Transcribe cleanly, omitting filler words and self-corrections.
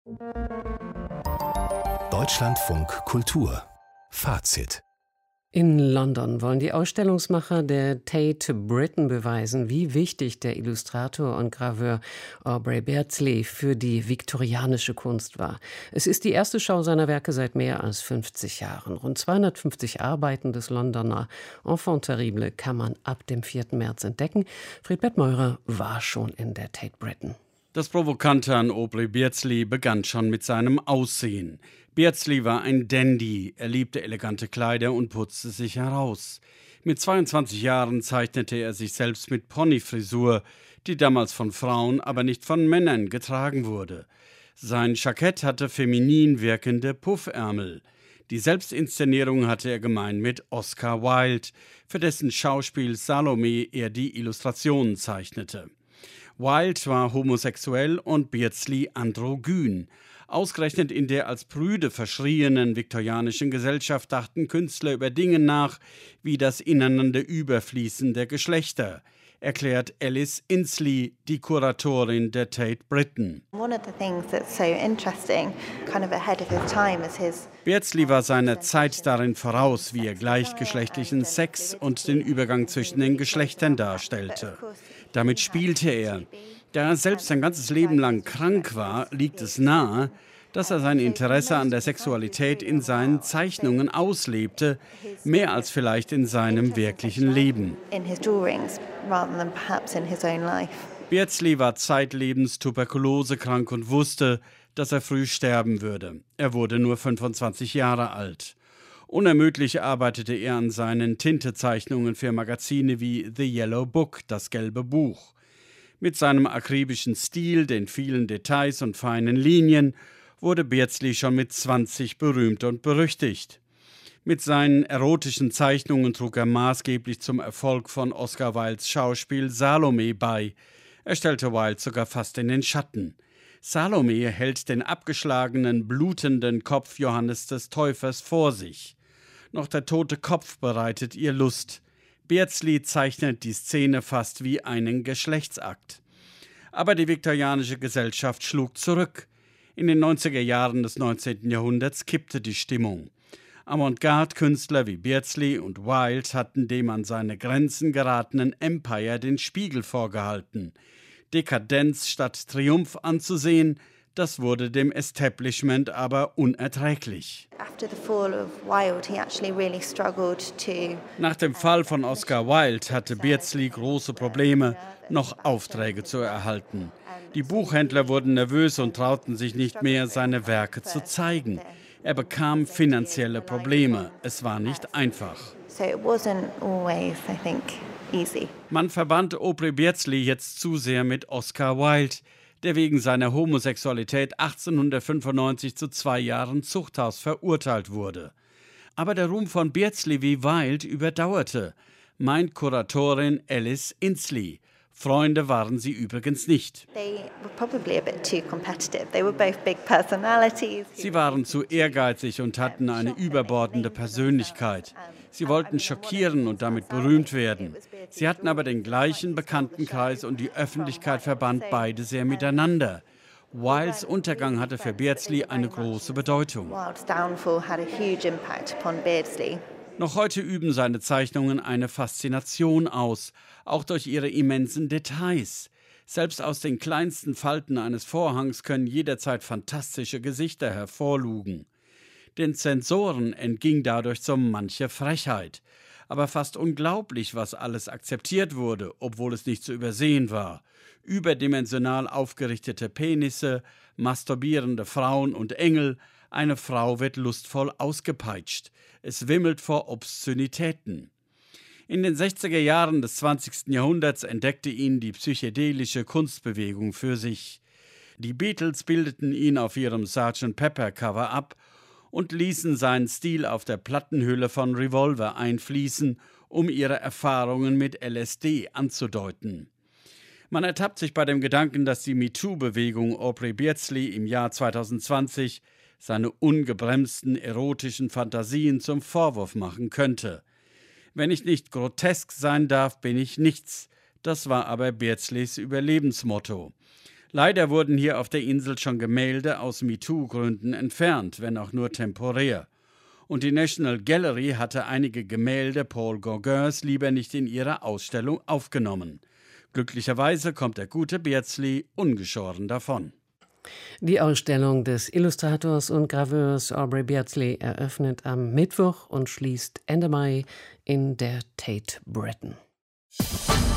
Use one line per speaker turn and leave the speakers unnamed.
Deutschlandfunk Kultur Fazit.
In London wollen die Ausstellungsmacher der Tate Britain beweisen, wie wichtig der Illustrator und Graveur Aubrey Beardsley für die viktorianische Kunst war. Es ist die erste Schau seiner Werke seit mehr als 50 Jahren. Rund 250 Arbeiten des Londoner Enfant terrible kann man ab dem 4. März entdecken. Friedbert Meurer war schon in der Tate Britain.
Das Provokante an Aubrey Beardsley begann schon mit seinem Aussehen. Beardsley war ein Dandy, er liebte elegante Kleider und putzte sich heraus. Mit 22 Jahren zeichnete er sich selbst mit Ponyfrisur, die damals von Frauen, aber nicht von Männern getragen wurde. Sein Jackett hatte feminin wirkende Puffärmel. Die Selbstinszenierung hatte er gemein mit Oscar Wilde, für dessen Schauspiel Salome er die Illustrationen zeichnete. Wilde war homosexuell und Beardsley androgyn. Ausgerechnet in der als prüde verschrienen viktorianischen Gesellschaft dachten Künstler über Dinge nach, wie das ineinander Überfließen der Geschlechter, erklärt Alice Inslee, die Kuratorin der Tate Britain. Beardsley war seiner Zeit darin voraus, wie er gleichgeschlechtlichen Sex und den Übergang zwischen den Geschlechtern darstellte. Damit spielte er. Da er selbst sein ganzes Leben lang krank war, liegt es nahe, dass er sein Interesse an der Sexualität in seinen Zeichnungen auslebte, mehr als vielleicht in seinem wirklichen Leben. Beardsley war zeitlebens tuberkulosekrank und wusste, dass er früh sterben würde. Er wurde nur 25 Jahre alt. Unermüdlich arbeitete er an seinen Tintezeichnungen für Magazine wie The Yellow Book, das gelbe Buch. Mit seinem akribischen Stil, den vielen Details und feinen Linien wurde Beardsley schon mit 20 berühmt und berüchtigt. Mit seinen erotischen Zeichnungen trug er maßgeblich zum Erfolg von Oscar Wildes Schauspiel Salome bei. Er stellte Wilde sogar fast in den Schatten. Salome hält den abgeschlagenen, blutenden Kopf Johannes des Täufers vor sich. Noch der tote Kopf bereitet ihr Lust. Beardsley zeichnet die Szene fast wie einen Geschlechtsakt. Aber die viktorianische Gesellschaft schlug zurück. In den 90er Jahren des 19. Jahrhunderts kippte die Stimmung. Avantgarde-Künstler wie Beardsley und Wilde hatten dem an seine Grenzen geratenen Empire den Spiegel vorgehalten. Dekadenz statt Triumph anzusehen, das wurde dem Establishment aber unerträglich. Nach dem Fall von Oscar Wilde hatte Beardsley große Probleme, noch Aufträge zu erhalten. Die Buchhändler wurden nervös und trauten sich nicht mehr, seine Werke zu zeigen. Er bekam finanzielle Probleme. Es war nicht einfach. Man verband Aubrey Beardsley jetzt zu sehr mit Oscar Wilde, der wegen seiner Homosexualität 1895 zu 2 Jahren Zuchthaus verurteilt wurde. Aber der Ruhm von Beardsley wie Wilde überdauerte, meint Kuratorin Alice Inslee. Freunde waren sie übrigens nicht. Sie waren zu ehrgeizig und hatten eine überbordende Persönlichkeit. Sie wollten schockieren und damit berühmt werden. Sie hatten aber den gleichen Bekanntenkreis und die Öffentlichkeit verband beide sehr miteinander. Wildes Untergang hatte für Beardsley eine große Bedeutung. Noch heute üben seine Zeichnungen eine Faszination aus, auch durch ihre immensen Details. Selbst aus den kleinsten Falten eines Vorhangs können jederzeit fantastische Gesichter hervorlugen. Den Zensoren entging dadurch so manche Frechheit. Aber fast unglaublich, was alles akzeptiert wurde, obwohl es nicht zu übersehen war. Überdimensional aufgerichtete Penisse, masturbierende Frauen und Engel, eine Frau wird lustvoll ausgepeitscht. Es wimmelt vor Obszönitäten. In den 60er Jahren des 20. Jahrhunderts entdeckte ihn die psychedelische Kunstbewegung für sich. Die Beatles bildeten ihn auf ihrem Sgt. Pepper Cover ab und ließen seinen Stil auf der Plattenhülle von Revolver einfließen, um ihre Erfahrungen mit LSD anzudeuten. Man ertappt sich bei dem Gedanken, dass die MeToo-Bewegung Aubrey Beardsley im Jahr 2020 seine ungebremsten erotischen Fantasien zum Vorwurf machen könnte. Wenn ich nicht grotesk sein darf, bin ich nichts. Das war aber Beardsleys Überlebensmotto. Leider wurden hier auf der Insel schon Gemälde aus MeToo-Gründen entfernt, wenn auch nur temporär. Und die National Gallery hatte einige Gemälde Paul Gauguins lieber nicht in ihre Ausstellung aufgenommen. Glücklicherweise kommt der gute Beardsley ungeschoren davon.
Die Ausstellung des Illustrators und Graveurs Aubrey Beardsley eröffnet am Mittwoch und schließt Ende Mai in der Tate Britain.